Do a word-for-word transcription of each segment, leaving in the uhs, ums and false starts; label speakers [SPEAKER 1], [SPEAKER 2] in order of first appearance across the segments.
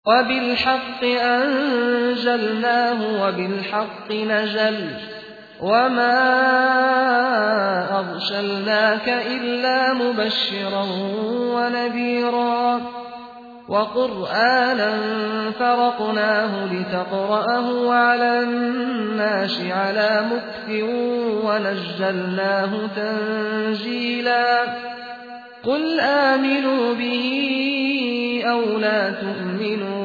[SPEAKER 1] وبالحق أنزلناه وبالحق نزل وما أرسلناك إلا مبشرا ونذيرا وقرآنا فرقناه لتقرأه على الناس على مكث ونزلناه تنزيلا قل آمنوا به أو لا تؤمنوا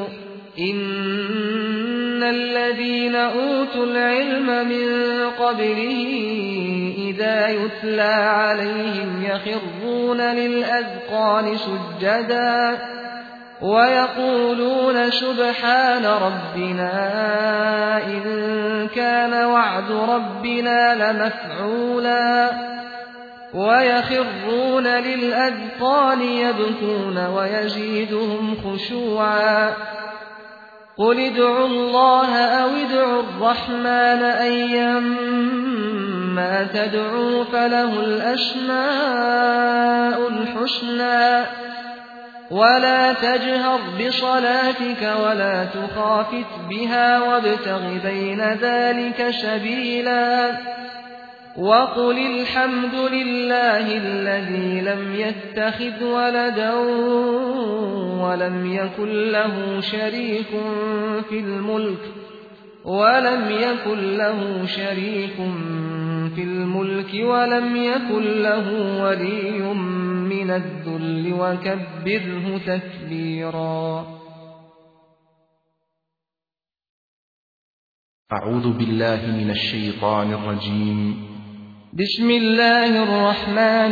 [SPEAKER 1] إن الذين أوتوا العلم من قبله إذا يتلى عليهم يخرون للأذقان سجدا ويقولون سبحان ربنا إن كان وعد ربنا لمفعولا ويخرون للأذقان يبكون ويزيدهم خشوعا قل ادعوا الله أو ادعوا الرحمن أيما تدعوا فله الأسماء الحسنى ولا تجهر بصلاتك ولا تخافت بها وابتغ بين ذلك سبيلا وقل الحمد لله الذي لم يتخذ ولدا ولم يكن له شريك في الملك ولم يكن له شريك في الملك ولم يكن له ولي من الذل وكبره تكبيرا.
[SPEAKER 2] أعوذ بالله من الشيطان الرجيم.
[SPEAKER 1] بسم الله الرحمن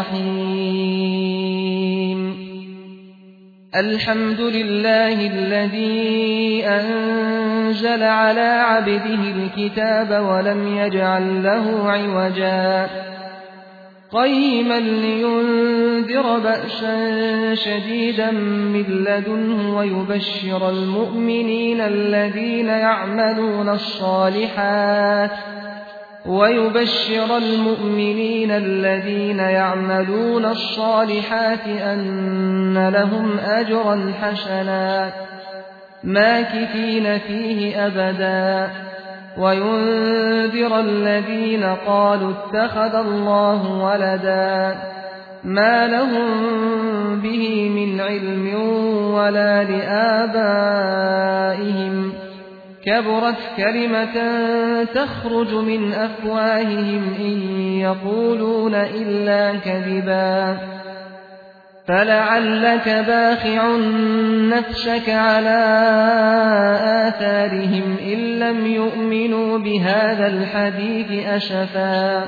[SPEAKER 1] الرحيم. الحمد لله الذي أنزل على عبده الكتاب ولم يجعل له عوجا قيما لينذر بأسا شديدا من لدنه ويبشر المؤمنين الذين يعملون الصالحات ويبشر المؤمنين الذين يعملون الصالحات أن لهم أجرا حسنا ماكثين فيه أبدا وينذر الذين قالوا اتخذ الله ولدا ما لهم به من علم ولا لآبائهم كبرت كلمة تخرج من أفواههم إن يقولون إلا كذبا فلعلك باخع نفسك على آثارهم إن لم يؤمنوا بهذا الحديث أسفا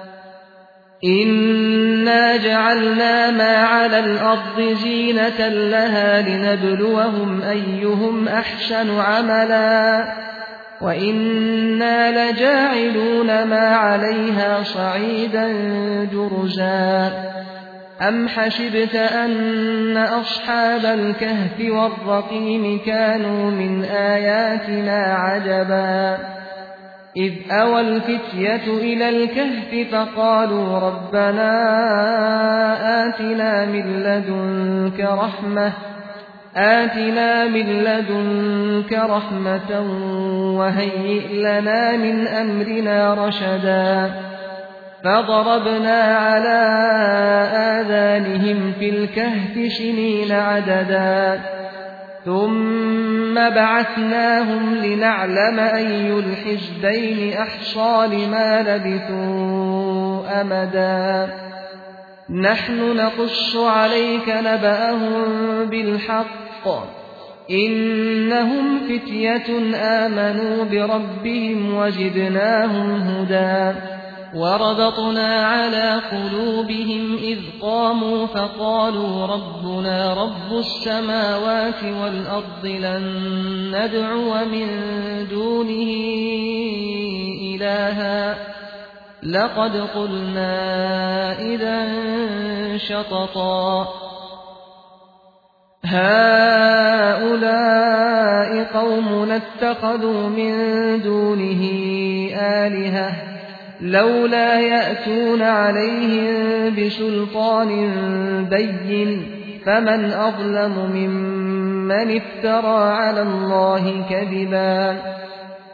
[SPEAKER 1] إنا جعلنا ما على الأرض زينة لها لنبلوهم أيهم أحسن عملا وإنا لجاعلون ما عليها صعيدا جرزا أم حسبت أن أصحاب الكهف والرقيم كانوا من آياتنا عجبا إذ أوى الفتية إلى الكهف فقالوا ربنا آتنا من لدنك رحمة آتنا من لدنك رحمة وهيئ لنا من أمرنا رشدا فضربنا على آذانهم في الكهف سنين عددا ثم بعثناهم لنعلم أي الحزبين أحصى لما لبثوا أمدا نحن نقص عليك نبأهم بالحق إنهم فتية آمنوا بربهم وزدناهم هدى وربطنا على قلوبهم إذ قاموا فقالوا ربنا رب السماوات والأرض لن ندعو من دونه إلها لقد قلنا إذا شططا هؤلاء قومنا اتخذوا من دونه آلهة لولا يأتون عليهم بسلطان بين فمن أظلم ممن من افترى على الله كذبا